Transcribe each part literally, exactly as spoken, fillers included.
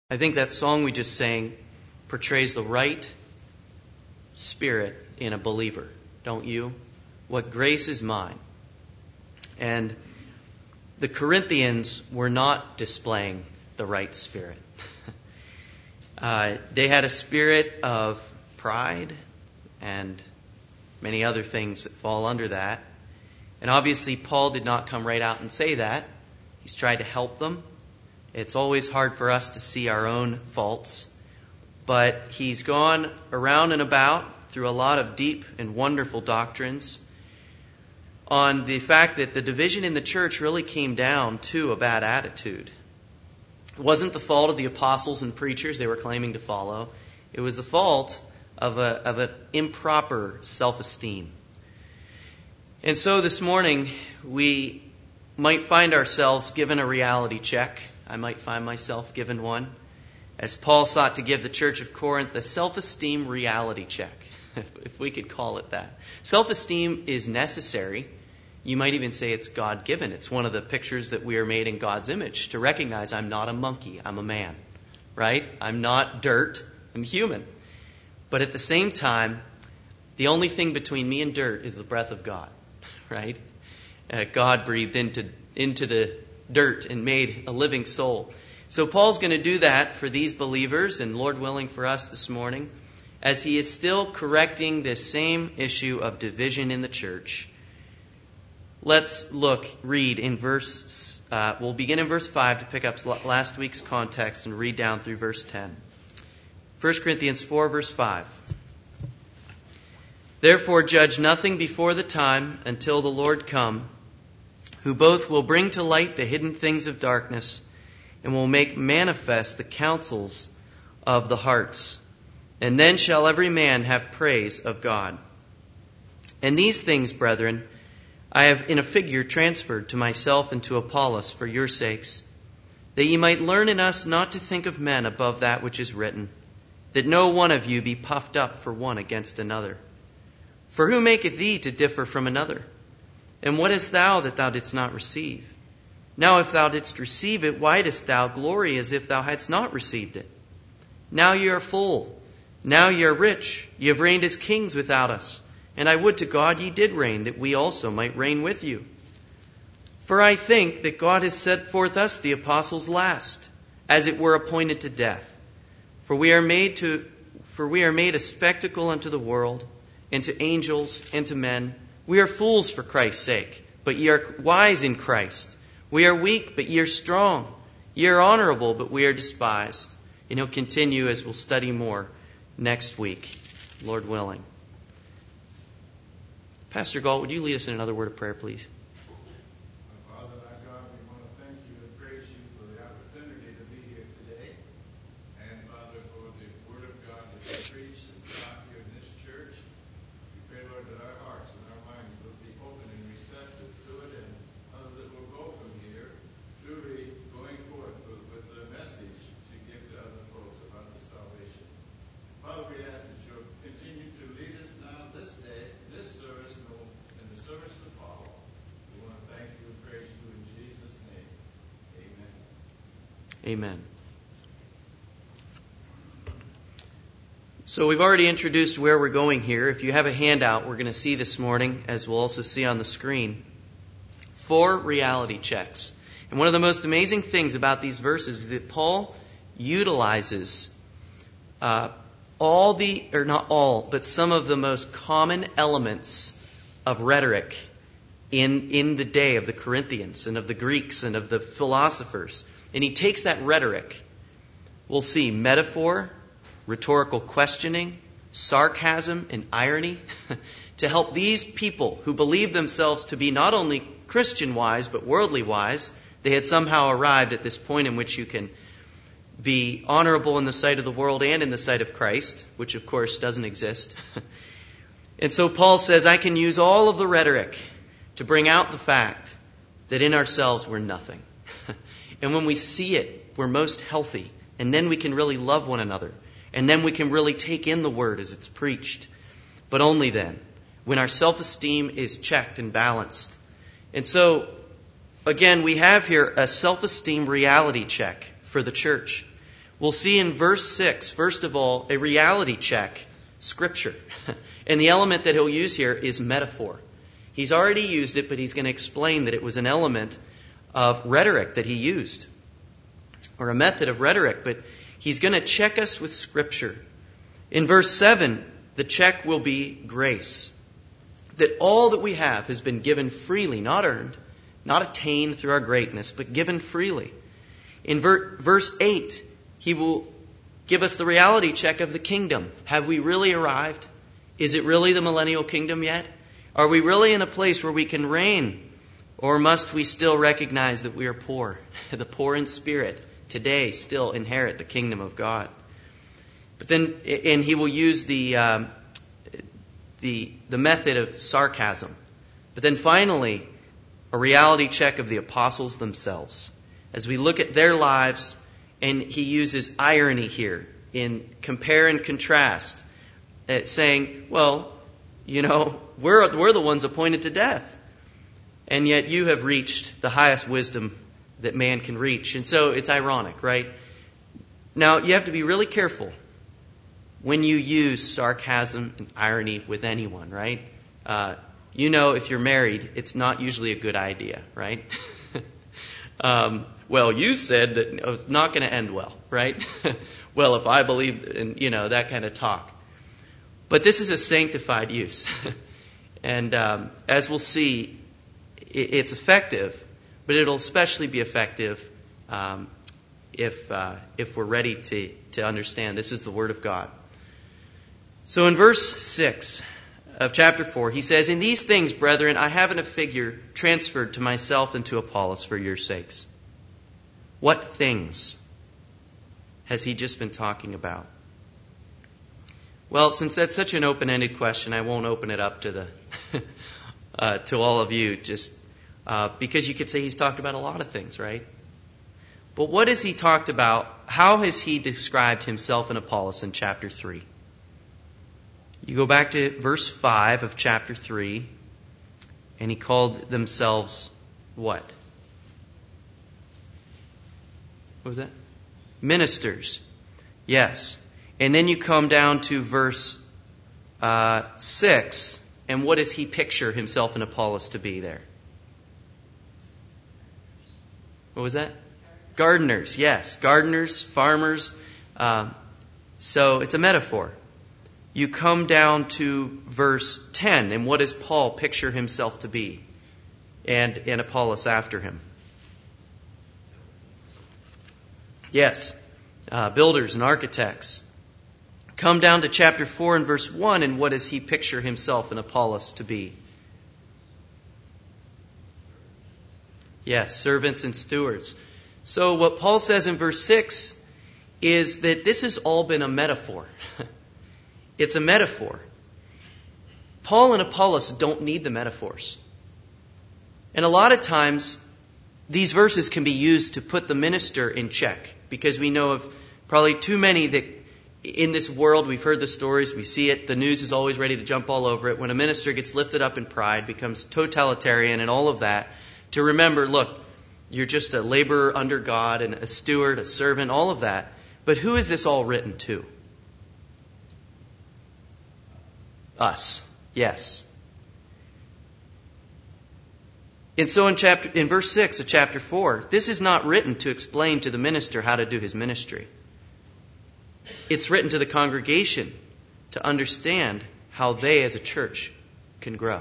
I think that song we just sang portrays the right spirit in a believer, don't you? What grace is mine. And the Corinthians were not displaying the right spirit. uh, they had a spirit of pride and many other things that fall under that. And obviously Paul did not come right out and say that. He's tried to help them. It's always hard for us to see our own faults. But he's gone around and about through a lot of deep and wonderful doctrines on the fact that the division in the church really came down to a bad attitude. It wasn't the fault of the apostles and preachers they were claiming to follow. It was the fault of a of an improper self-esteem. And so this morning we might find ourselves given a reality check. I might find myself given one, as Paul sought to give the church of Corinth a self-esteem reality check, if we could call it that. Self-esteem is necessary. You might even say it's God-given. It's one of the pictures that we are made in God's image, to recognize I'm not a monkey, I'm a man, right? I'm not dirt, I'm human. But at the same time, the only thing between me and dirt is the breath of God, right? Uh, God breathed into into the dirt and made a living soul. So Paul's going to do that for these believers, and Lord willing for us this morning, as he is still correcting this same issue of division in the church. Let's look, read in verse, uh, we'll begin in verse five to pick up last week's context and read down through verse ten. First Corinthians four, verse five. Therefore judge nothing before the time until the Lord come, who both will bring to light the hidden things of darkness and will make manifest the counsels of the hearts. And then shall every man have praise of God. And these things, brethren, I have in a figure transferred to myself and to Apollos for your sakes, that ye might learn in us not to think of men above that which is written, that no one of you be puffed up for one against another. For who maketh thee to differ from another? And what is thou that thou didst not receive? Now if thou didst receive it, why dost thou glory as if thou hadst not received it? Now ye are full. Now ye are rich. Ye have reigned as kings without us. And I would to God ye did reign, that we also might reign with you. For I think that God hath set forth us the apostles last, as it were appointed to death. For we are made to, for we are made a spectacle unto the world, and to angels, and to men. We are fools for Christ's sake, but ye are wise in Christ. We are weak, but ye are strong. Ye are honorable, but we are despised. And he'll continue as we'll study more next week, Lord willing. Pastor Galt, would you lead us in another word of prayer, please? My Father, my God, we want to thank you and praise you for the opportunity to be here today. And Father, for the word of God that you preach and taught here in this church. We pray, Lord, that our hearts and our minds will be open and receptive to it, and Father, that we'll go from here truly going forth with, with the message to give to other folks about the salvation. Father, we ask that you'll continue to lead us now this day, this service, and the service to follow. We want to thank you and praise you in Jesus' name. Amen. Amen. So we've already introduced where we're going here. If you have a handout, we're going to see this morning, as we'll also see on the screen, four reality checks. And one of the most amazing things about these verses is that Paul utilizes uh, all the, or not all, but some of the most common elements of rhetoric in, in the day of the Corinthians and of the Greeks and of the philosophers. And he takes that rhetoric. We'll see metaphor, rhetorical questioning, sarcasm, and irony to help these people who believe themselves to be not only Christian wise but worldly wise. They had somehow arrived at this point in which you can be honorable in the sight of the world and in the sight of Christ, which of course doesn't exist. And so Paul says, I can use all of the rhetoric to bring out the fact that in ourselves we're nothing. And when we see it, we're most healthy. And then we can really love one another. And then we can really take in the word as it's preached. But only then, when our self-esteem is checked and balanced. And so, again, we have here a self-esteem reality check for the church. we'll see in verse six, first of all, a reality check, Scripture. And the element that he'll use here is metaphor. He's already used it, but he's going to explain that it was an element of rhetoric that he used, or a method of rhetoric, but he's going to check us with Scripture. In verse seven, the check will be grace. That all that we have has been given freely, not earned, not attained through our greatness, but given freely. In ver- verse eight, he will give us the reality check of the kingdom. Have we really arrived? Is it really the millennial kingdom yet? Are we really in a place where we can reign? Or must we still recognize that we are poor? The poor in spirit today still inherit the kingdom of God. But then, and he will use the um, the the method of sarcasm. But then finally, a reality check of the apostles themselves. As we look at their lives, and he uses irony here in compare and contrast, uh, saying, well, you know, we're we're the ones appointed to death, and yet you have reached the highest wisdom that man can reach. And so it's ironic, right? Now, you have to be really careful when you use sarcasm and irony with anyone, right? Uh, you know, if you're married, it's not usually a good idea, right? um, well, you said that it's not going to end well, right? Well, if I believe, in, you know, that kind of talk. But this is a sanctified use. And um, as we'll see, it, it's effective, but it'll especially be effective um, if uh, if we're ready to, to understand this is the Word of God. So in verse six of chapter four, he says, "In these things, brethren, I have in a figure transferred to myself and to Apollos for your sakes." What things has he just been talking about? Well, since that's such an open-ended question, I won't open it up to the uh, to all of you, just uh, because you could say he's talked about a lot of things, right? But what has he talked about? How has he described himself and Apollos in chapter three? You go back to verse five of chapter three, and he called themselves what? What was that? Ministers. Yes. And then you come down to verse uh, six, and what does he picture himself and Apollos to be there? What was that? Gardeners, yes. Gardeners, farmers. Um, so it's a metaphor. You come down to verse ten, and what does Paul picture himself to be? And, and Apollos after him. Yes, uh, builders and architects. Come down to chapter four and verse one, and what does he picture himself and Apollos to be? Yes, servants and stewards. So what Paul says in verse six is that this has all been a metaphor. It's a metaphor. Paul and Apollos don't need the metaphors. And a lot of times, these verses can be used to put the minister in check, because we know of probably too many that in this world, we've heard the stories, we see it, the news is always ready to jump all over it. When a minister gets lifted up in pride, becomes totalitarian and all of that, to remember, look, you're just a laborer under God and a steward, a servant, all of that. But who is this all written to? Us. Yes. And so in chapter in verse six of chapter four, this is not written to explain to the minister how to do his ministry. It's written to the congregation to understand how they as a church can grow.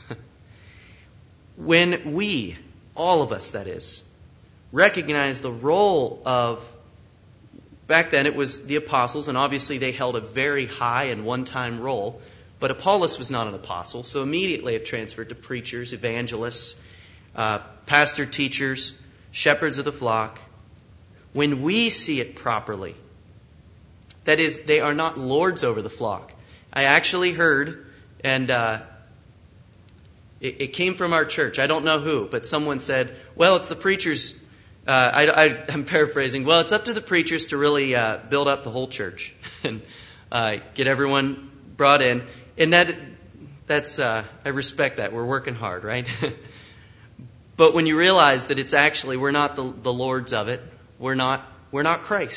When we, all of us that is, recognize the role of, back then it was the apostles, and obviously they held a very high and one-time role, but Apollos was not an apostle, so immediately it transferred to preachers, evangelists, uh, pastor teachers, shepherds of the flock. When we see it properly, that is, they are not lords over the flock. I actually heard, and uh, it, it came from our church. I don't know who, but someone said, well, it's the preachers. Uh, I, I, I'm paraphrasing. Well, it's up to the preachers to really uh, build up the whole church and uh, get everyone brought in. And that that's uh, I respect that. We're working hard, right? But when you realize that it's actually, we're not the, the lords of it. We're not, we're not Christ.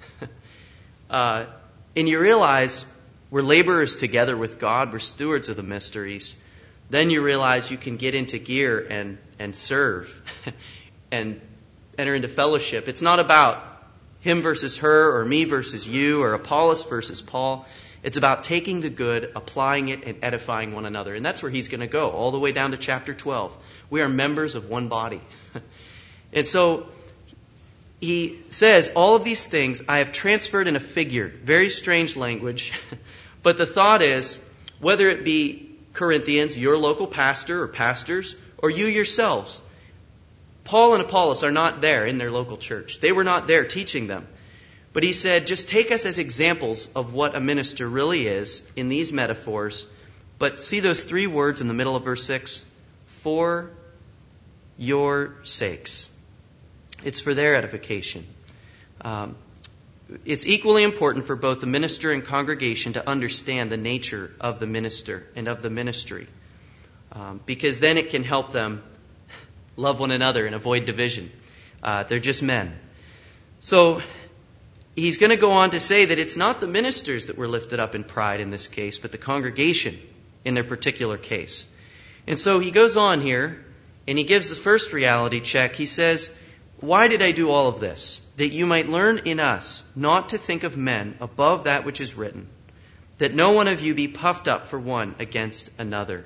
uh, and you realize we're laborers together with God. We're stewards of the mysteries. Then you realize you can get into gear and, and serve and enter into fellowship. It's not about him versus her or me versus you or Apollos versus Paul. It's about taking the good, applying it, and edifying one another. And that's where he's going to go, all the way down to chapter twelve. We are members of one body. And so he says, all of these things I have transferred in a figure. Very strange language. But the thought is, whether it be Corinthians, your local pastor or pastors, or you yourselves, Paul and Apollos are not there in their local church. They were not there teaching them. But he said, just take us as examples of what a minister really is in these metaphors. But see those three words in the middle of verse six? For your sakes. It's for their edification. Um, it's equally important for both the minister and congregation to understand the nature of the minister and of the ministry. Um, because then it can help them love one another and avoid division. Uh, they're just men. So he's going to go on to say that it's not the ministers that were lifted up in pride in this case, but the congregation in their particular case. And so he goes on here, and he gives the first reality check. He says, why did I do all of this? That you might learn in us not to think of men above that which is written, that no one of you be puffed up for one against another.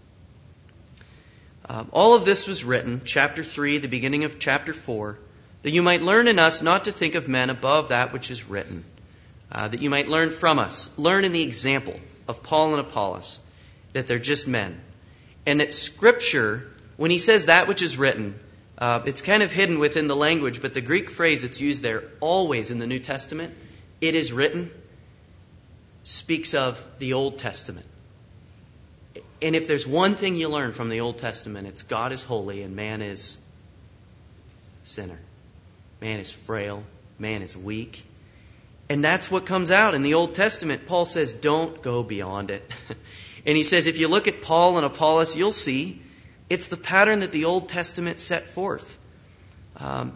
Um, all of this was written, chapter three, the beginning of chapter four, that you might learn in us not to think of men above that which is written, uh, that you might learn from us, learn in the example of Paul and Apollos, that they're just men. And that Scripture, when he says that which is written, uh, it's kind of hidden within the language, but the Greek phrase that's used there always in the New Testament, it is written, speaks of the Old Testament. And if there's one thing you learn from the Old Testament, it's God is holy and man is a sinner. Man is frail. Man is weak. And that's what comes out in the Old Testament. Paul says, don't go beyond it. And he says, if you look at Paul and Apollos, you'll see it's the pattern that the Old Testament set forth. Um,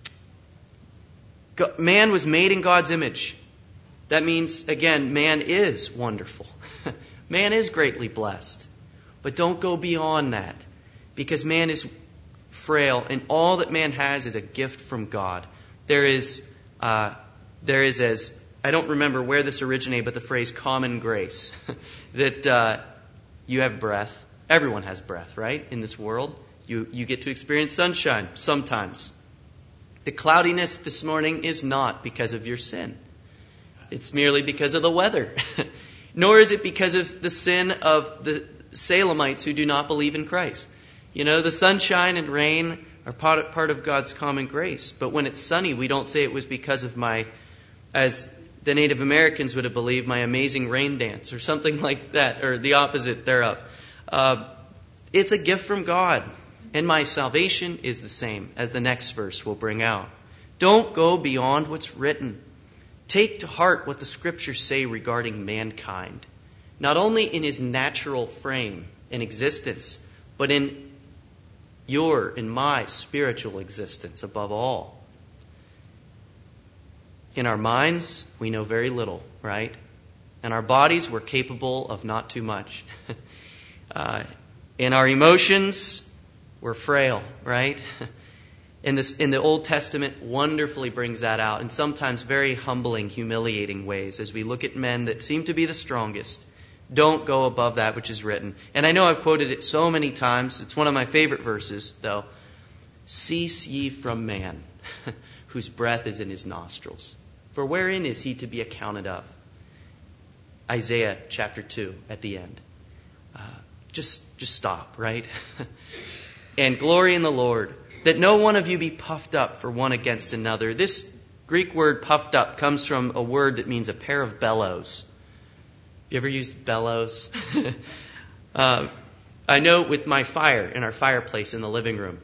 man was made in God's image. That means, again, man is wonderful. Man is greatly blessed. But don't go beyond that, because man is frail, and all that man has is a gift from God. There is, uh, there is as, I don't remember where this originated, but the phrase common grace, that uh, you have breath. Everyone has breath, right, in this world. You, you get to experience sunshine sometimes. The cloudiness this morning is not because of your sin. It's merely because of the weather. Nor is it because of the sin of the Salemites who do not believe in Christ. You know, the sunshine and rain are part, part of God's common grace. But when it's sunny, we don't say it was because of my, as the Native Americans would have believed, my amazing rain dance or something like that, or the opposite thereof. Uh, it's a gift from God. And my salvation is the same, as the next verse will bring out. Don't go beyond what's written. Take to heart what the Scriptures say regarding mankind, not only in his natural frame and existence, but in your, in my spiritual existence above all. In our minds, we know very little, right? In our bodies, we're capable of not too much. uh, in our emotions, we're frail, right? In, this, in the Old Testament, wonderfully brings that out in sometimes very humbling, humiliating ways as we look at men that seem to be the strongest. Don't go above that which is written. And I know I've quoted it so many times. It's one of my favorite verses, though. Cease ye from man, whose breath is in his nostrils. For wherein is he to be accounted of? Isaiah chapter two at the end. Uh, just, just stop, right? And glory in the Lord, that no one of you be puffed up for one against another. This Greek word puffed up comes from a word that means a pair of bellows. You ever used bellows? uh, I know with my fire in our fireplace in the living room,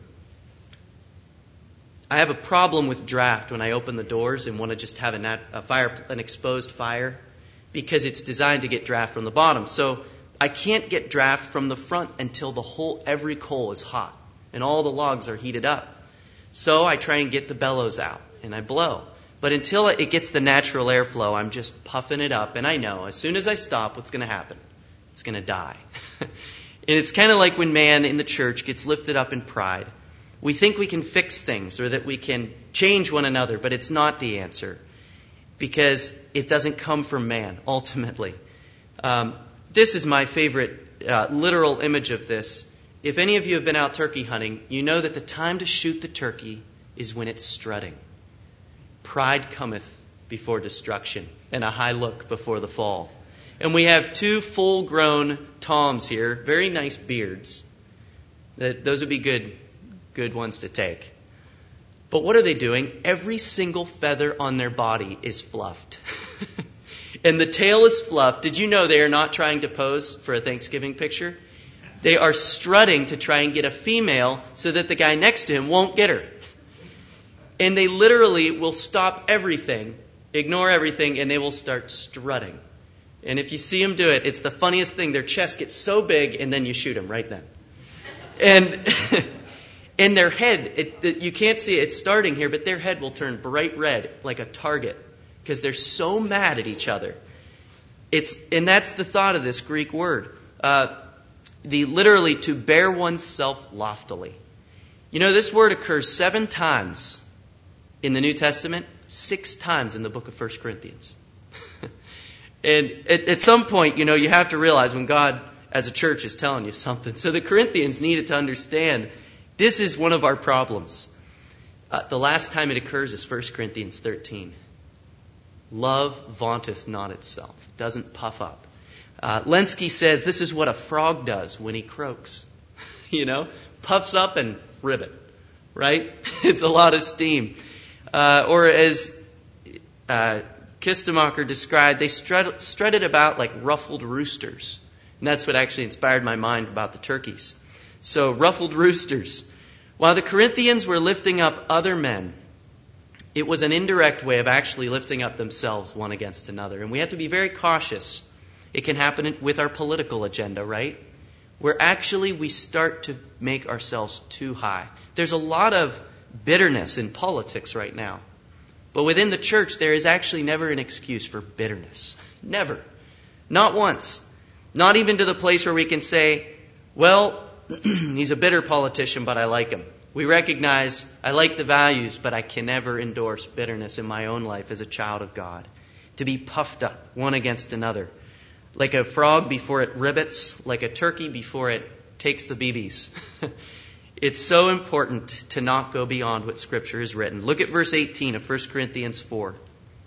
I have a problem with draft when I open the doors and want to just have a, nat- a fire, an exposed fire, because it's designed to get draft from the bottom. So I can't get draft from the front until the whole every coal is hot and all the logs are heated up. So I try and get the bellows out and I blow. But until it gets the natural airflow, I'm just puffing it up. And I know as soon as I stop, what's going to happen? It's going to die. And it's kind of like when man in the church gets lifted up in pride. We think we can fix things or that we can change one another, but it's not the answer because it doesn't come from man, ultimately. Um, this is my favorite uh, literal image of this. If any of you have been out turkey hunting, you know that the time to shoot the turkey is when it's strutting. Pride cometh before destruction, and a high look before the fall. And we have two full-grown toms here, very nice beards. Those would be good, good ones to take. But what are they doing? Every single feather on their body is fluffed. And the tail is fluffed. Did you know they are not trying to pose for a Thanksgiving picture? They are strutting to try and get a female so that the guy next to him won't get her. And they literally will stop everything, ignore everything, and they will start strutting. And if you see them do it, it's the funniest thing. Their chest gets so big, and then you shoot them right then. And in their head, it, you can't see it, it's starting here, but their head will turn bright red like a target because they're so mad at each other. It's and that's the thought of this Greek word. Uh, the literally to bear oneself loftily. You know, this word occurs seven times in the New Testament, six times in the book of First Corinthians. And at, at some point, you know, you have to realize when God, as a church, is telling you something. So the Corinthians needed to understand this is one of our problems. Uh, the last time it occurs is First Corinthians thirteen. Love vaunteth not itself. Doesn't puff up. Uh, Lenski says this is what a frog does when he croaks. You know, puffs up and ribbit. Right? It's a lot of steam. Uh, or as uh, Kistemacher described, they strut, strutted about like ruffled roosters. And that's what actually inspired my mind about the turkeys. So, ruffled roosters. While the Corinthians were lifting up other men, it was an indirect way of actually lifting up themselves one against another. And we have to be very cautious. It can happen with our political agenda, right? Where actually we start to make ourselves too high. There's a lot of bitterness in politics right now. But within the church, there is actually never an excuse for bitterness. Never. Not once. Not even to the place where we can say, well, he's a bitter politician, but I like him. We recognize I like the values, but I can never endorse bitterness in my own life as a child of God. To be puffed up one against another. Like a frog before it ribbits, like a turkey before it takes the B Bs. It's so important to not go beyond what Scripture has written. Look at verse eighteen of First Corinthians four.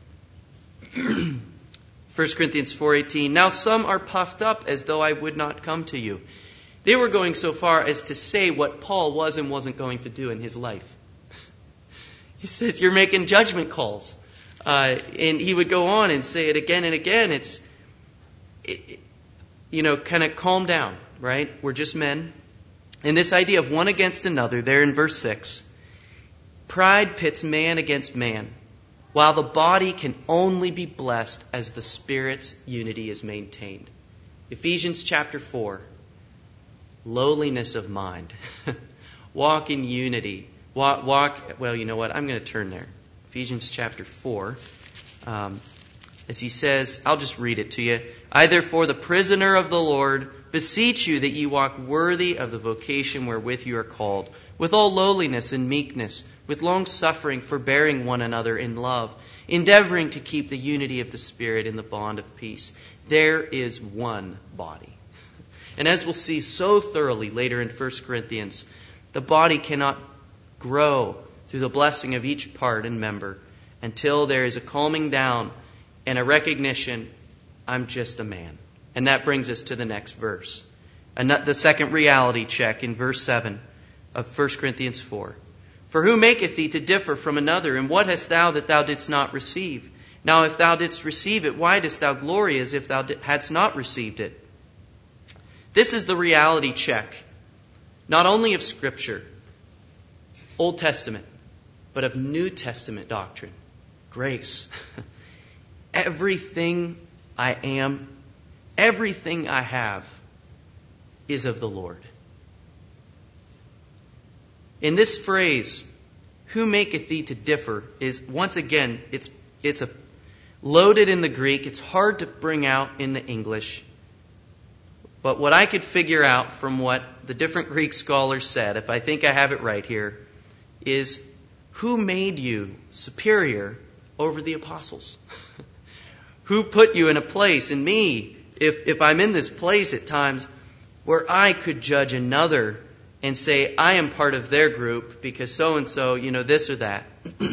First Corinthians four eighteen. Now some are puffed up as though I would not come to you. They were going so far as to say what Paul was and wasn't going to do in his life. He says, you're making judgment calls. Uh, and he would go on and say it again and again. It's, it, you know, kind of calm down, right? We're just men. And this idea of one against another, there in verse six, pride pits man against man, while the body can only be blessed as the Spirit's unity is maintained. Ephesians chapter four, lowliness of mind. Walk in unity. Walk, walk, well, you know what? I'm going to turn there. Ephesians chapter four. Um, as he says, I'll just read it to you. I, therefore, the prisoner of the Lord, beseech you that ye walk worthy of the vocation wherewith you are called, with all lowliness and meekness, with long suffering, forbearing one another in love, endeavoring to keep the unity of the Spirit in the bond of peace. There is one body. And as we'll see so thoroughly later in First Corinthians, the body cannot grow through the blessing of each part and member until there is a calming down and a recognition, I'm just a man. And that brings us to the next verse. And the second reality check in verse seven of First Corinthians four. For who maketh thee to differ from another? And what hast thou that thou didst not receive? Now if thou didst receive it, why dost thou glory as if thou hadst not received it? This is the reality check, not only of Scripture, Old Testament, but of New Testament doctrine. Grace. Everything I am, everything I have is of the Lord. In this phrase, who maketh thee to differ, is once again, it's it's a loaded in the Greek. It's hard to bring out in the English. But what I could figure out from what the different Greek scholars said, if I think I have it right here, is who made you superior over the apostles? Who put you in a place, and me, if, if I'm in this place at times where I could judge another and say, I am part of their group because so-and-so, you know, this or that.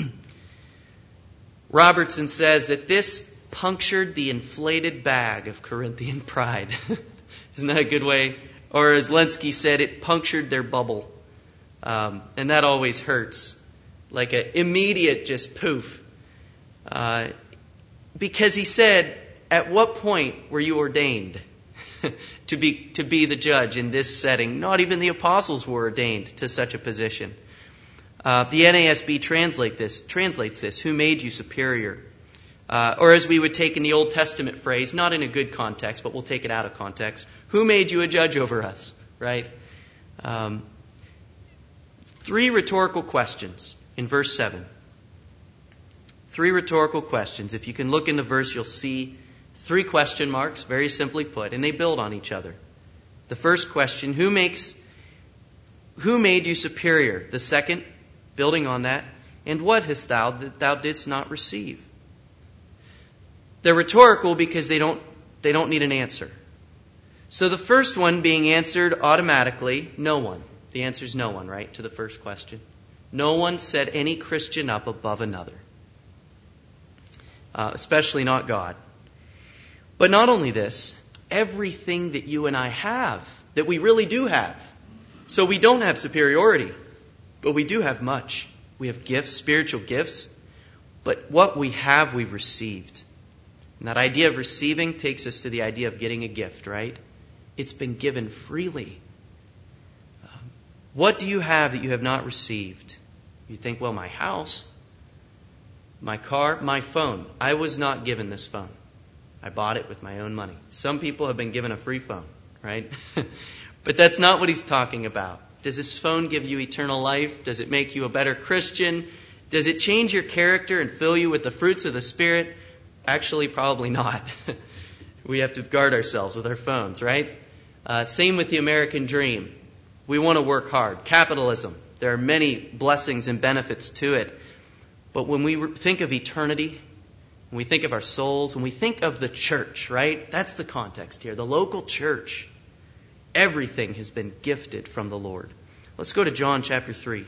Robertson says that this punctured the inflated bag of Corinthian pride. Isn't that a good way? Or as Lenski said, it punctured their bubble. Um, and that always hurts. Like an immediate just poof. Uh, because he said, at what point were you ordained to be to be the judge in this setting? Not even the apostles were ordained to such a position. Uh, the N A S B translate this, translates this, who made you superior? Uh, or as we would take in the Old Testament phrase, not in a good context, but we'll take it out of context. Who made you a judge over us? Right? Um, three rhetorical questions in verse seven. Three rhetorical questions. If you can look in the verse, you'll see three question marks, very simply put, and they build on each other. The first question, who makes, who made you superior? The second, building on that, and what hast thou that thou didst not receive? They're rhetorical because they don't, they don't need an answer. So the first one being answered automatically, no one. The answer is no one, right, to the first question. No one set any Christian up above another. Uh, especially not God. But not only this, everything that you and I have, that we really do have. So we don't have superiority, but we do have much. We have gifts, spiritual gifts, but what we have, we received. And that idea of receiving takes us to the idea of getting a gift, right? It's been given freely. Um, what do you have that you have not received? You think, well, my house, my car, my phone. I was not given this phone. I bought it with my own money. Some people have been given a free phone, right? But that's not what he's talking about. Does this phone give you eternal life? Does it make you a better Christian? Does it change your character and fill you with the fruits of the Spirit? Actually, probably not. We have to guard ourselves with our phones, right? Uh, same with the American dream. We want to work hard. Capitalism. There are many blessings and benefits to it. But when we think of eternity, when we think of our souls, when we think of the church, right? That's the context here. The local church. Everything has been gifted from the Lord. Let's go to John chapter three.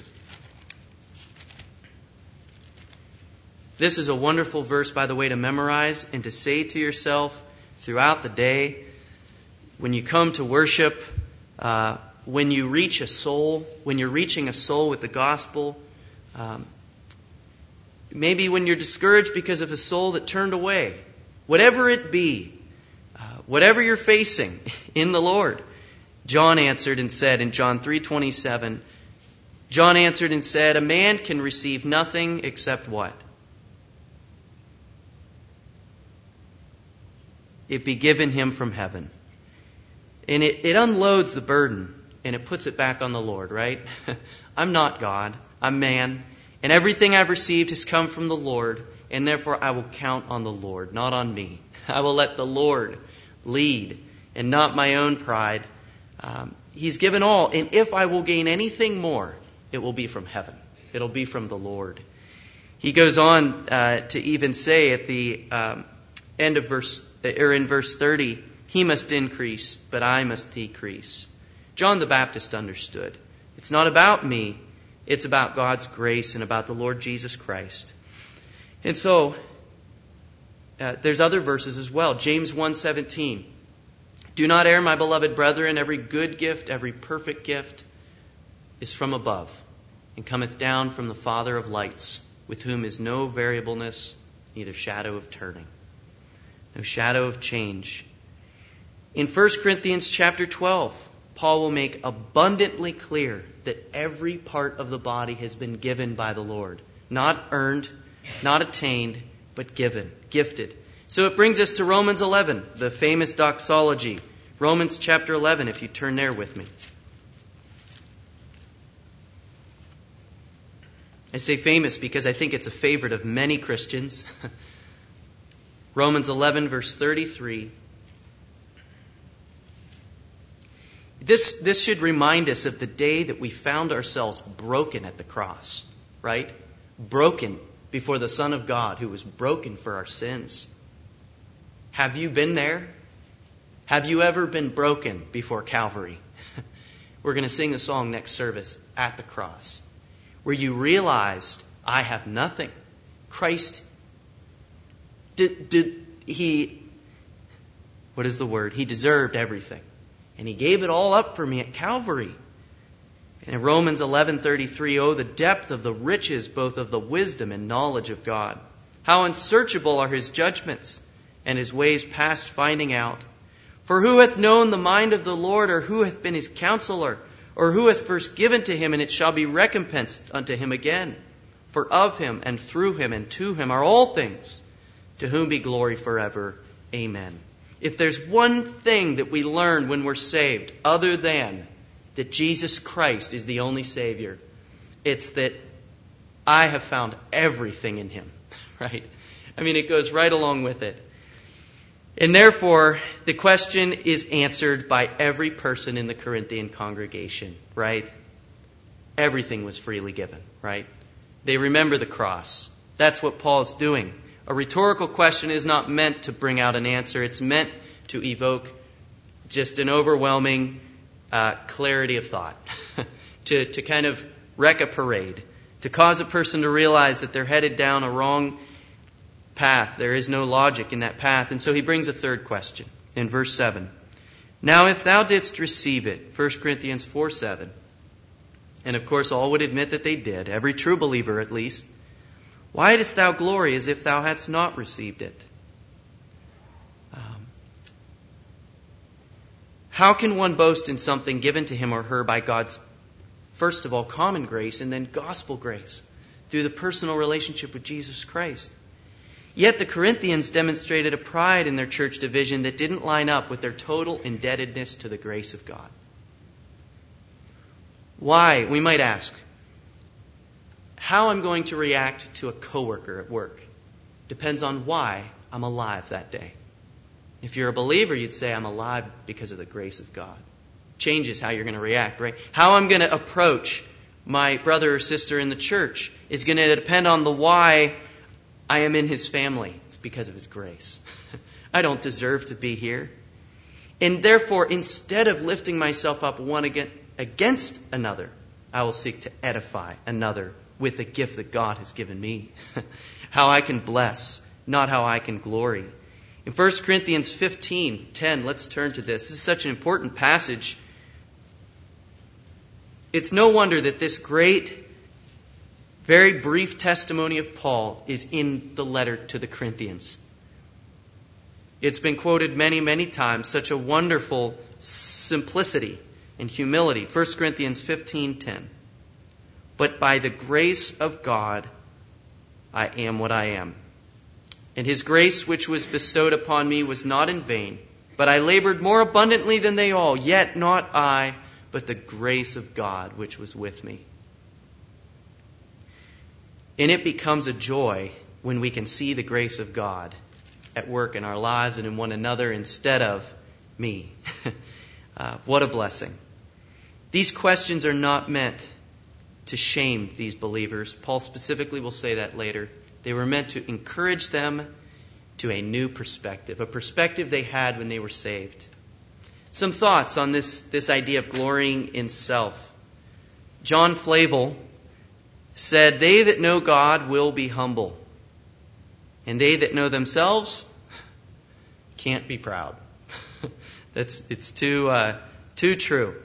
This is a wonderful verse, by the way, to memorize and to say to yourself throughout the day. When you come to worship, uh, when you reach a soul, when you're reaching a soul with the gospel, um, maybe when you're discouraged because of a soul that turned away, whatever it be, uh, whatever you're facing in the Lord, John answered and said in John three twenty-seven, John answered and said, a man can receive nothing except what? It be given him from heaven. And it, it unloads the burden and it puts it back on the Lord, right? I'm not God. I'm man. And everything I've received has come from the Lord. And therefore I will count on the Lord, not on me. I will let the Lord lead and not my own pride. Um, he's given all. And if I will gain anything more, it will be from heaven. It'll be from the Lord. He goes on uh, to even say at the um, end of verse, or in verse thirty, he must increase, but I must decrease. John the Baptist understood. It's not about me. It's about God's grace and about the Lord Jesus Christ. And so, uh, there's other verses as well. James one seventeen. Do not err, my beloved brethren. Every good gift, every perfect gift is from above and cometh down from the Father of lights, with whom is no variableness, neither shadow of turning. No shadow of change. In First Corinthians chapter twelve, Paul will make abundantly clear that every part of the body has been given by the Lord. Not earned, not attained, but given, gifted. So it brings us to Romans eleven, the famous doxology. Romans chapter eleven, if you turn there with me. I say famous because I think it's a favorite of many Christians. Romans eleven, verse thirty-three. This, this should remind us of the day that we found ourselves broken at the cross, right? Broken before the Son of God who was broken for our sins. Have you been there? Have you ever been broken before Calvary? We're going to sing the song next service, At the Cross, where you realized, I have nothing. Christ, did, did he, what is the word? He deserved everything. And he gave it all up for me at Calvary. And in Romans eleven thirty-three, oh, the depth of the riches, both of the wisdom and knowledge of God. How unsearchable are his judgments, and his ways past finding out. For who hath known the mind of the Lord, or who hath been his counselor, or who hath first given to him, and it shall be recompensed unto him again? For of him, and through him, and to him are all things, to whom be glory forever. Amen. If there's one thing that we learn when we're saved, other than that Jesus Christ is the only Savior, it's that I have found everything in him, right? I mean, it goes right along with it. And therefore, the question is answered by every person in the Corinthian congregation, right? Everything was freely given, right? They remember the cross. That's what Paul's doing. A rhetorical question is not meant to bring out an answer. It's meant to evoke just an overwhelming uh, clarity of thought, to, to kind of wreck a parade, to cause a person to realize that they're headed down a wrong path. There is no logic in that path. And so he brings a third question in verse seven. Now if thou didst receive it, First Corinthians four seven, and of course all would admit that they did, every true believer at least, why dost thou glory as if thou hadst not received it? Um, how can one boast in something given to him or her by God's, first of all, common grace, and then gospel grace through the personal relationship with Jesus Christ? Yet the Corinthians demonstrated a pride in their church division that didn't line up with their total indebtedness to the grace of God. Why? We might ask. How I'm going to react to a coworker at work depends on why I'm alive that day. If you're a believer, you'd say, I'm alive because of the grace of God. Changes how you're going to react, right? How I'm going to approach my brother or sister in the church is going to depend on the why I am in his family. It's because of his grace. I don't deserve to be here. And therefore, instead of lifting myself up one against another, I will seek to edify another with the gift that God has given me. How I can bless, not how I can glory. In First Corinthians fifteen ten, let's turn to this. This is such an important passage. It's no wonder that this great, very brief testimony of Paul is in the letter to the Corinthians. It's been quoted many, many times. Such a wonderful simplicity and humility. First Corinthians fifteen ten. But by the grace of God, I am what I am. And his grace which was bestowed upon me was not in vain, but I labored more abundantly than they all, yet not I, but the grace of God which was with me. And it becomes a joy when we can see the grace of God at work in our lives and in one another instead of me. uh, what a blessing. These questions are not meant to shame these believers. Paul specifically will say that later. They were meant to encourage them to a new perspective, a perspective they had when they were saved. Some thoughts on this, this idea of glorying in self. John Flavel said, they that know God will be humble, and they that know themselves can't be proud. That's it's too uh, too true.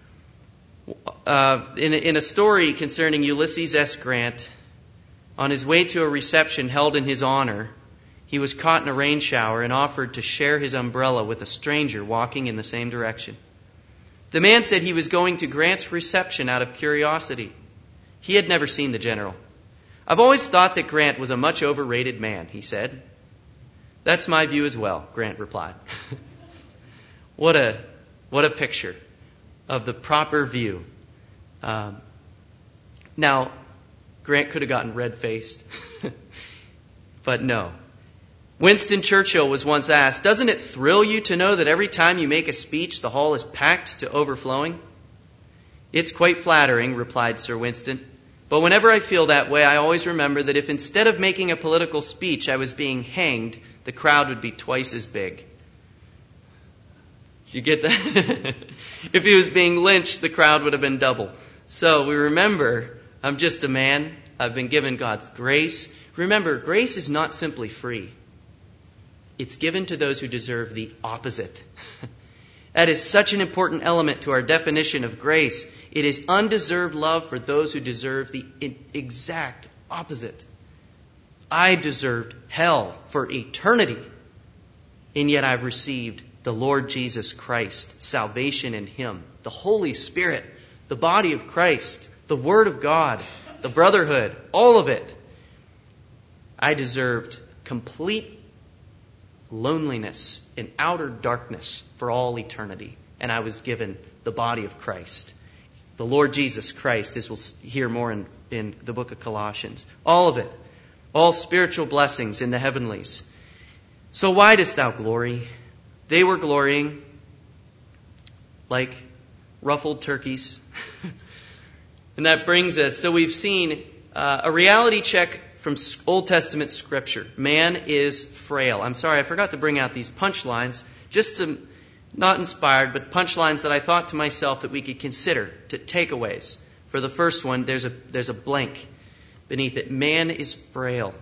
Uh, in, a, in a story concerning Ulysses S. Grant, on his way to a reception held in his honor, he was caught in a rain shower and offered to share his umbrella with a stranger walking in the same direction. The man said he was going to Grant's reception out of curiosity. He had never seen the general. I've always thought that Grant was a much overrated man, he said. That's my view as well, Grant replied. What a what a picture of the proper view. Um, now, Grant could have gotten red-faced. But no. Winston Churchill was once asked, "Doesn't it thrill you to know that every time you make a speech, the hall is packed to overflowing?" "It's quite flattering," replied Sir Winston. "But whenever I feel that way, I always remember that if instead of making a political speech, I was being hanged, the crowd would be twice as big." You get that? If he was being lynched, the crowd would have been double. So we remember, I'm just a man. I've been given God's grace. Remember, grace is not simply free. It's given to those who deserve the opposite. That is such an important element to our definition of grace. It is undeserved love for those who deserve the exact opposite. I deserved hell for eternity, and yet I've received the Lord Jesus Christ, salvation in Him, the Holy Spirit, the body of Christ, the Word of God, the brotherhood, all of it. I deserved complete loneliness and outer darkness for all eternity, and I was given the body of Christ, the Lord Jesus Christ, as we'll hear more in, in the book of Colossians. All of it, all spiritual blessings in the heavenlies. So why dost thou glory? They were glorying like ruffled turkeys. And that brings us, so we've seen uh, a reality check from Old Testament Scripture. Man is frail. I'm sorry, I forgot to bring out these punchlines. Just some, not inspired, but punchlines that I thought to myself that we could consider, to takeaways. For the first one, there's a there's a blank beneath it. Man is frail.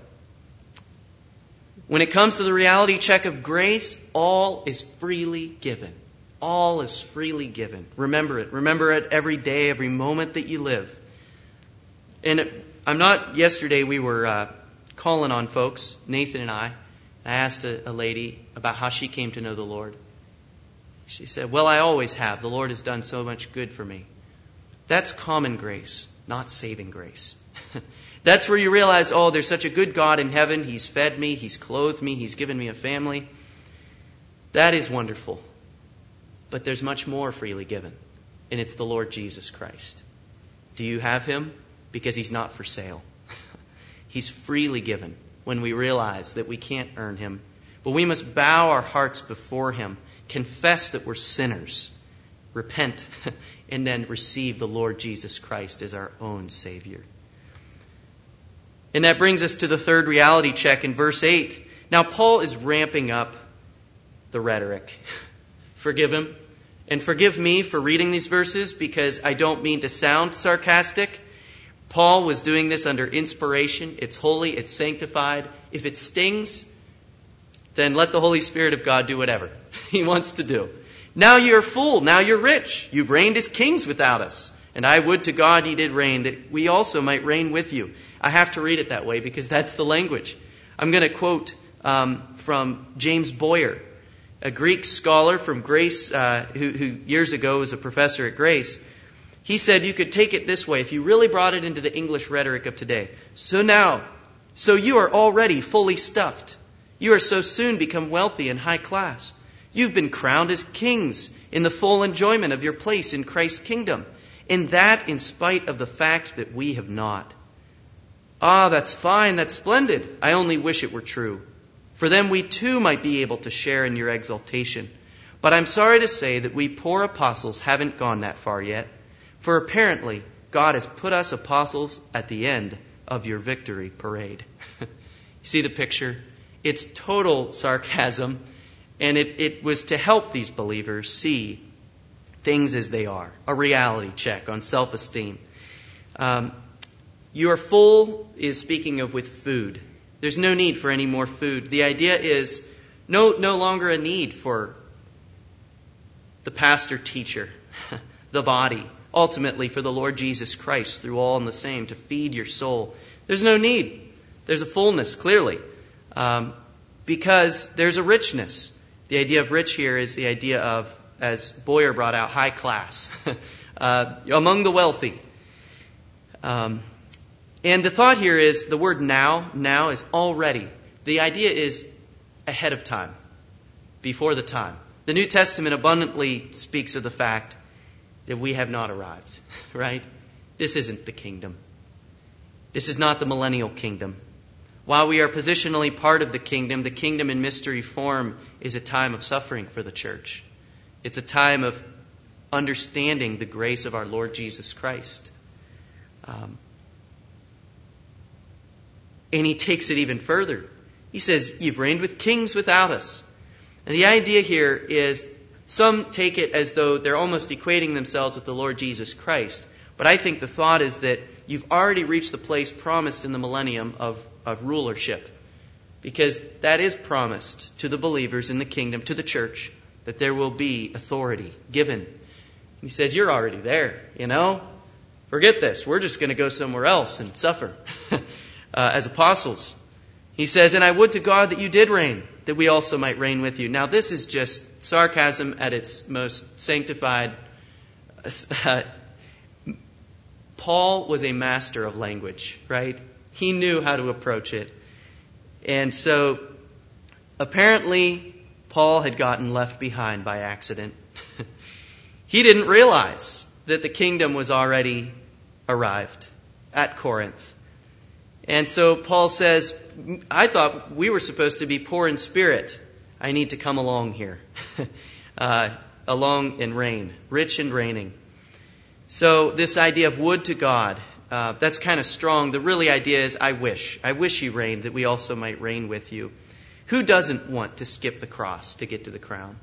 When it comes to the reality check of grace, all is freely given. All is freely given. Remember it. Remember it every day, every moment that you live. And it, I'm not, yesterday we were uh, calling on folks, Nathan and I. I asked a, a lady about how she came to know the Lord. She said, "Well, I always have. The Lord has done so much good for me." That's common grace, not saving grace. That's where you realize, oh, there's such a good God in heaven. He's fed me. He's clothed me. He's given me a family. That is wonderful. But there's much more freely given. And it's the Lord Jesus Christ. Do you have Him? Because He's not for sale. He's freely given when we realize that we can't earn Him. But we must bow our hearts before Him, confess that we're sinners, repent, and then receive the Lord Jesus Christ as our own Savior. And that brings us to the third reality check in verse eight. Now, Paul is ramping up the rhetoric. Forgive him. And forgive me for reading these verses because I don't mean to sound sarcastic. Paul was doing this under inspiration. It's holy. It's sanctified. If it stings, then let the Holy Spirit of God do whatever He wants to do. Now you're full. Now you're rich. You've reigned as kings without us. And I would to God ye did reign, that we also might reign with you. I have to read it that way because that's the language. I'm going to quote um, from James Boyer, a Greek scholar from Grace, uh, who, who years ago was a professor at Grace. He said you could take it this way if you really brought it into the English rhetoric of today. So now, so you are already fully stuffed. You are so soon become wealthy and high class. You've been crowned as kings in the full enjoyment of your place in Christ's kingdom. And that in spite of the fact that we have not. Ah, that's fine, that's splendid. I only wish it were true. For then we too might be able to share in your exaltation. But I'm sorry to say that we poor apostles haven't gone that far yet. For apparently, God has put us apostles at the end of your victory parade. You see the picture? It's total sarcasm. And it, it was to help these believers see things as they are. A reality check on self-esteem. Um, you are full is speaking of with food. There's no need for any more food. The idea is no, no longer a need for the pastor teacher, the body, ultimately for the Lord Jesus Christ through all and the same to feed your soul. There's no need. There's a fullness, clearly, um, because there's a richness. The idea of rich here is the idea of, as Boyer brought out, high class, uh, among the wealthy. Um, and the thought here is the word now, now is already. The idea is ahead of time, before the time. The New Testament abundantly speaks of the fact that we have not arrived, right? This isn't the kingdom. This is not the millennial kingdom. While we are positionally part of the kingdom, the kingdom in mystery form is a time of suffering for the church. It's a time of understanding the grace of our Lord Jesus Christ. Um, and he takes it even further. He says, you've reigned with kings without us. And the idea here is, some take it as though they're almost equating themselves with the Lord Jesus Christ. But I think the thought is that you've already reached the place promised in the millennium of, of rulership. Because that is promised to the believers in the kingdom, to the church, that there will be authority given. He says, you're already there, you know? Forget this. We're just going to go somewhere else and suffer uh, as apostles. He says, and I would to God that you did reign, that we also might reign with you. Now this is just sarcasm at its most sanctified. Uh, Paul was a master of language, right? He knew how to approach it. And so apparently Paul had gotten left behind by accident. He didn't realize that the kingdom was already arrived at Corinth. And so Paul says, I thought we were supposed to be poor in spirit. I need to come along here. uh, along and reign, rich and reigning. So this idea of would to God, uh, that's kind of strong. The really idea is I wish. I wish you reigned, that we also might reign with you. Who doesn't want to skip the cross to get to the crown?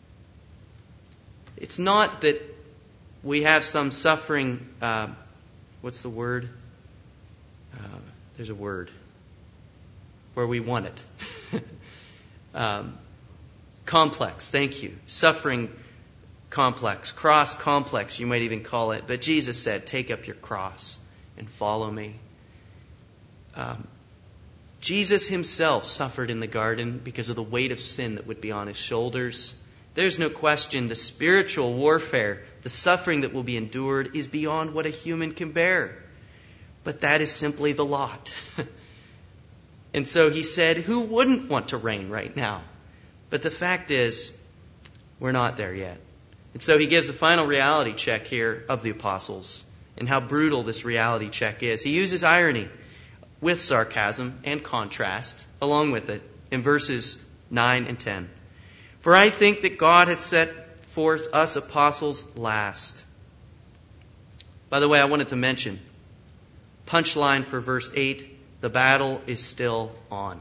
It's not that we have some suffering, uh, what's the word? Uh, there's a word. Where we want it. um, complex, thank you. Suffering complex, cross complex, you might even call it. But Jesus said, take up your cross and follow me. Um, Jesus himself suffered in the garden because of the weight of sin that would be on his shoulders. There's no question the spiritual warfare, the suffering that will be endured is beyond what a human can bear. But that is simply the lot. And so he said, who wouldn't want to reign right now? But the fact is, we're not there yet. And so he gives a final reality check here of the apostles and how brutal this reality check is. He uses irony with sarcasm and contrast along with it in verses nine and ten. For I think that God hath set forth us apostles last. By the way, I wanted to mention, punchline for verse eight, the battle is still on.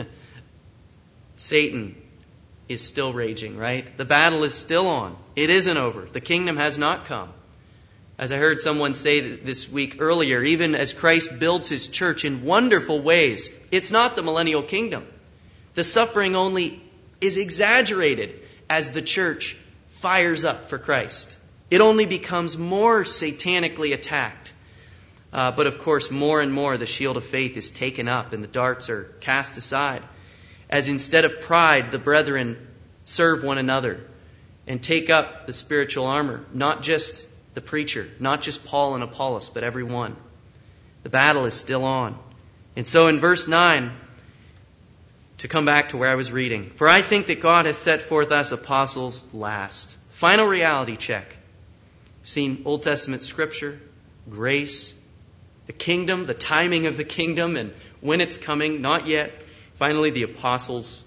Satan is still raging, right? The battle is still on. It isn't over. The kingdom has not come. As I heard someone say this week earlier, even as Christ builds his church in wonderful ways, it's not the millennial kingdom. The suffering only is exaggerated as the church fires up for Christ. It only becomes more satanically attacked. Uh, but of course, more and more the shield of faith is taken up and the darts are cast aside. As instead of pride, the brethren serve one another and take up the spiritual armor. Not just the preacher, not just Paul and Apollos, but everyone. The battle is still on. And so in verse nine, to come back to where I was reading, for I think that God has set forth us apostles last. Final reality check. We've seen Old Testament scripture, grace, the kingdom, the timing of the kingdom, and when it's coming, not yet. Finally, the apostles.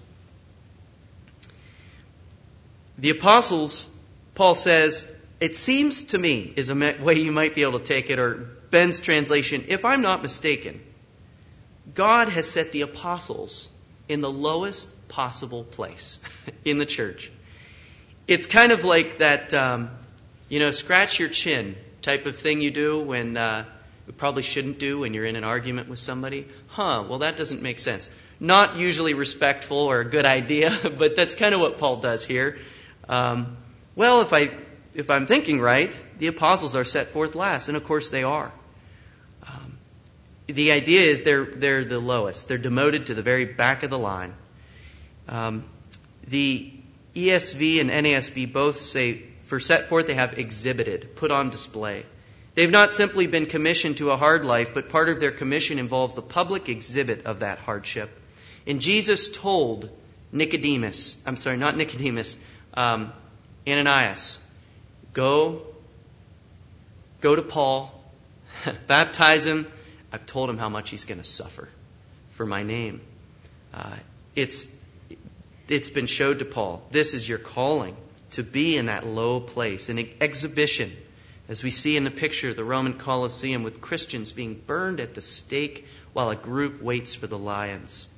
The apostles, Paul says, it seems to me, is a way you might be able to take it, or Ben's translation, if I'm not mistaken, God has set the apostles in the lowest possible place in the church. It's kind of like that, um, you know, scratch your chin type of thing you do when... Uh, we probably shouldn't do when you're in an argument with somebody. Huh, well that doesn't make sense. Not usually respectful or a good idea, but that's kind of what Paul does here. Um, well, if, I, if I'm thinking right, the apostles are set forth last, and of course they are. Um, the idea is they're, they're the lowest. They're demoted to the very back of the line. Um, the E S V and N A S B both say, for set forth they have exhibited, put on display. They've not simply been commissioned to a hard life, but part of their commission involves the public exhibit of that hardship. And Jesus told Nicodemus, I'm sorry, not Nicodemus, um, Ananias, go, go to Paul, baptize him, I've told him how much he's going to suffer for my name. Uh, it's it's been showed to Paul. This is your calling, to be in that low place, an exhibition, as we see in the picture, the Roman Colosseum, with Christians being burned at the stake while a group waits for the lions.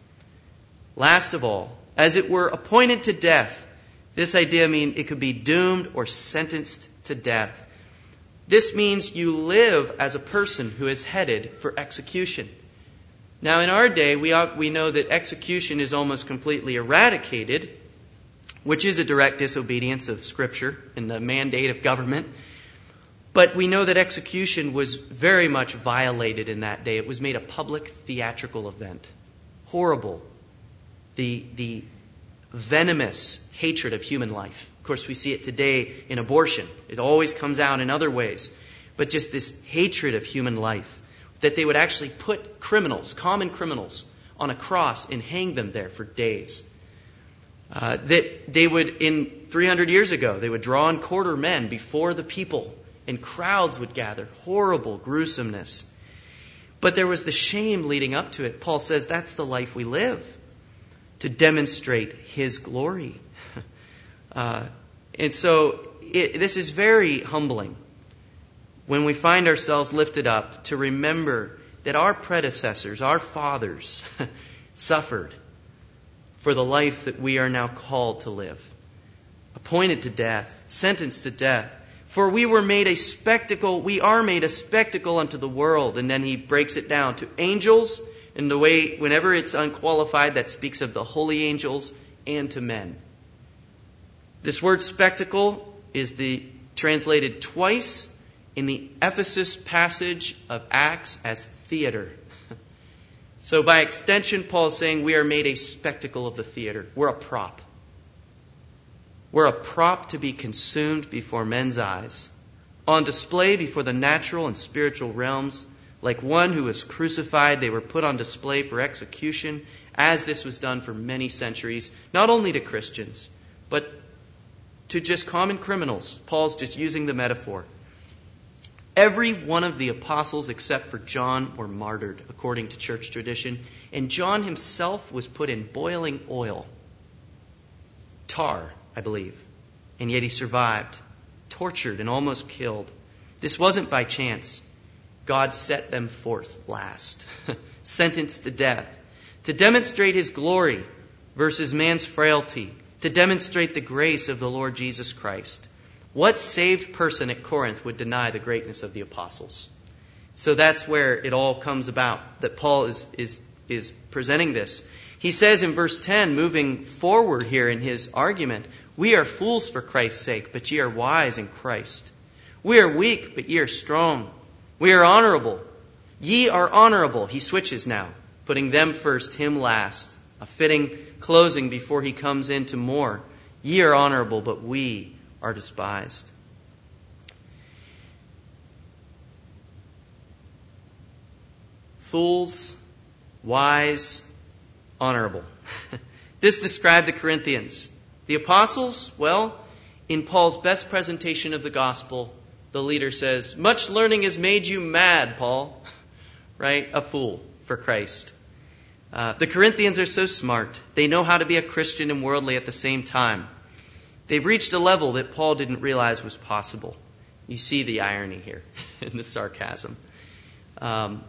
Last of all, as it were appointed to death. This idea means it could be doomed or sentenced to death. This means you live as a person who is headed for execution. Now, in our day, we we know that execution is almost completely eradicated, which is a direct disobedience of Scripture and the mandate of government. But we know that execution was very much violated in that day. It was made a public theatrical event. Horrible. The, the venomous hatred of human life. Of course, we see it today in abortion. It always comes out in other ways. But just this hatred of human life, that they would actually put criminals, common criminals, on a cross and hang them there for days. Uh, that they would, in three hundred years ago, they would draw and quarter men before the people, and crowds would gather. Horrible gruesomeness. But there was the shame leading up to it. Paul says that's the life we live, to demonstrate His glory. uh, and so it, this is very humbling when we find ourselves lifted up to remember that our predecessors, our fathers, suffered for the life that we are now called to live. Appointed to death, sentenced to death. For we were made a spectacle, we are made a spectacle unto the world. And then he breaks it down to angels, in the way, whenever it's unqualified, that speaks of the holy angels, and to men. This word spectacle is the translated twice in the Ephesus passage of Acts as theater. So by extension, Paul is saying we are made a spectacle of the theater. We're a prop. We're a prop to be consumed before men's eyes, on display before the natural and spiritual realms. Like one who was crucified, they were put on display for execution, as this was done for many centuries, not only to Christians, but to just common criminals. Paul's just using the metaphor. Every one of the apostles except for John were martyred, according to church tradition. And John himself was put in boiling oil. Tar, I believe. And yet he survived, tortured and almost killed. This wasn't by chance. God set them forth last, sentenced to death, to demonstrate His glory versus man's frailty, to demonstrate the grace of the Lord Jesus Christ. What saved person at Corinth would deny the greatness of the apostles? So that's where it all comes about, that Paul is, is, is presenting this. He says in verse ten, moving forward here in his argument, we are fools for Christ's sake, but ye are wise in Christ. We are weak, but ye are strong. We are honorable. Ye are honorable. He switches now, putting them first, him last. A fitting closing before he comes into more. Ye are honorable, but we are despised. Fools, wise, honorable. This described the Corinthians. The apostles, well, in Paul's best presentation of the gospel, the leader says, much learning has made you mad, Paul. Right? A fool for Christ. Uh, the Corinthians are so smart. They know how to be a Christian and worldly at the same time. They've reached a level that Paul didn't realize was possible. You see the irony here in the sarcasm. Um,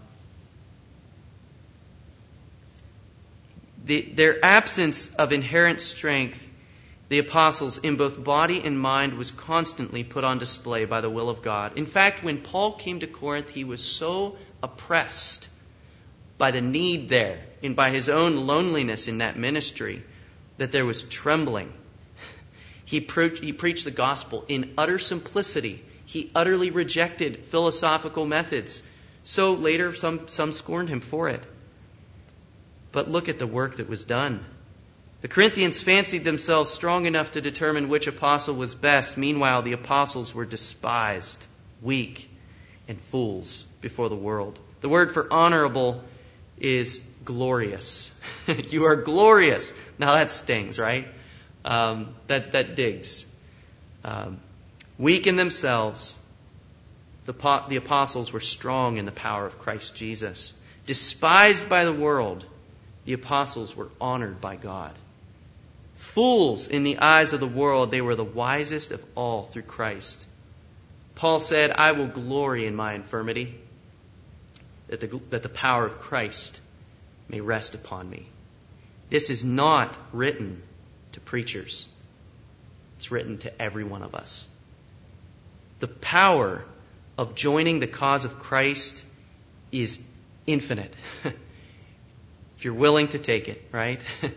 the, their absence of inherent strength, the apostles, in both body and mind, was constantly put on display by the will of God. In fact, when Paul came to Corinth, he was so oppressed by the need there and by his own loneliness in that ministry that there was trembling. He, pre- he preached the gospel in utter simplicity. He utterly rejected philosophical methods. So later, some, some scorned him for it. But look at the work that was done. The Corinthians fancied themselves strong enough to determine which apostle was best. Meanwhile, the apostles were despised, weak, and fools before the world. The word for honorable is glorious. You are glorious. Now that stings, right? Um, that, that digs. Um, weak in themselves, The, po- the apostles were strong in the power of Christ Jesus. Despised by the world, the apostles were honored by God. Fools in the eyes of the world, they were the wisest of all through Christ. Paul said, I will glory in my infirmity, that the, that the power of Christ may rest upon me. This is not written to preachers. It's written to every one of us. The power of joining the cause of Christ is infinite. If you're willing to take it, right?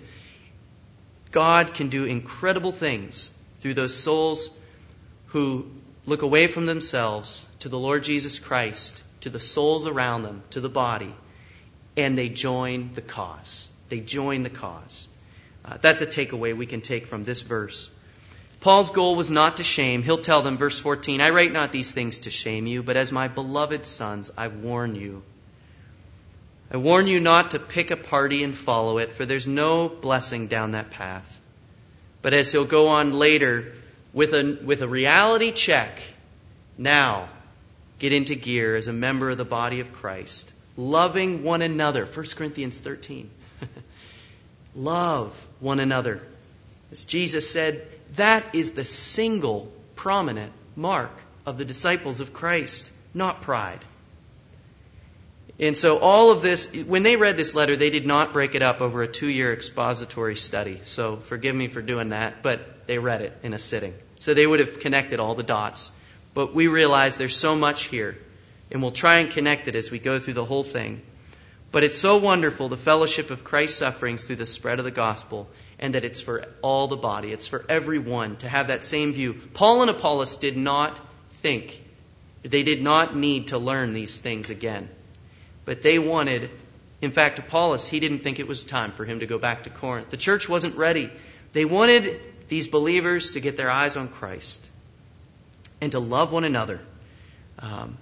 God can do incredible things through those souls who look away from themselves to the Lord Jesus Christ, to the souls around them, to the body, and they join the cause. They join the cause. Uh, that's a takeaway we can take from this verse. Paul's goal was not to shame. He'll tell them, verse fourteen, I write not these things to shame you, but as my beloved sons, I warn you. I warn you not to pick a party and follow it, for there's no blessing down that path. But as he'll go on later, with a, with a reality check, now get into gear as a member of the body of Christ, loving one another. First Corinthians thirteen. Love one another. As Jesus said, that is the single prominent mark of the disciples of Christ, not pride. And so all of this, when they read this letter, they did not break it up over a two-year expository study. So forgive me for doing that, but they read it in a sitting. So they would have connected all the dots. But we realize there's so much here, and we'll try and connect it as we go through the whole thing. But it's so wonderful, the fellowship of Christ's sufferings through the spread of the gospel, and that it's for all the body. It's for everyone to have that same view. Paul and Apollos did not think, they did not need to learn these things again. But they wanted, in fact, Apollos, he didn't think it was time for him to go back to Corinth. The church wasn't ready. They wanted these believers to get their eyes on Christ and to love one another. Um,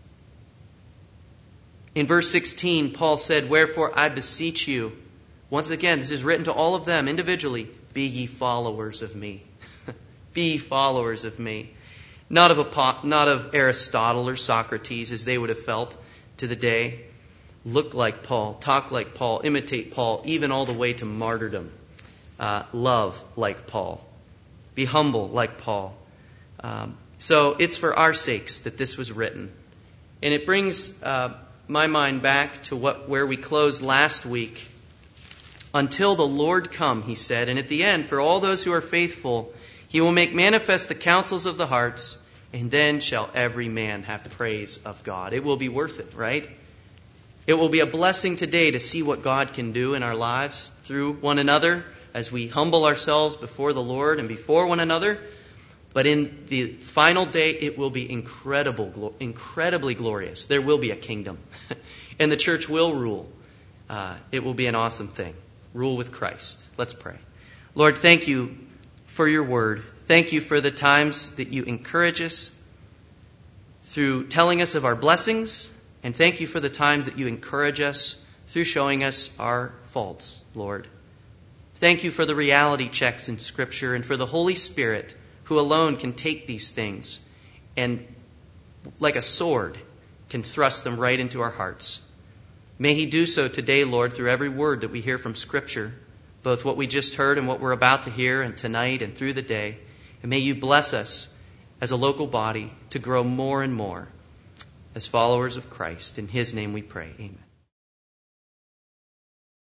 in verse sixteen, Paul said, wherefore I beseech you, once again, this is written to all of them individually, be ye followers of me. Be ye followers of me. Not of, not of Aristotle or Socrates, as they would have felt to the day. Look like Paul, talk like Paul, imitate Paul, even all the way to martyrdom. Uh, love like Paul. Be humble like Paul. Um, so it's for our sakes that this was written. And it brings uh, my mind back to what where we closed last week. Until the Lord come, he said, and at the end, for all those who are faithful, he will make manifest the counsels of the hearts, and then shall every man have praise of God. It will be worth it, right? It will be a blessing today to see what God can do in our lives through one another as we humble ourselves before the Lord and before one another. But in the final day, it will be incredible, incredibly glorious. There will be a kingdom, and the church will rule. Uh, it will be an awesome thing. Rule with Christ. Let's pray. Lord, thank you for your word. Thank you for the times that you encourage us through telling us of our blessings. And thank you for the times that you encourage us through showing us our faults, Lord. Thank you for the reality checks in Scripture and for the Holy Spirit who alone can take these things and, like a sword, can thrust them right into our hearts. May he do so today, Lord, through every word that we hear from Scripture, both what we just heard and what we're about to hear, and tonight and through the day. And may you bless us as a local body to grow more and more as followers of Christ. In his name we pray. Amen.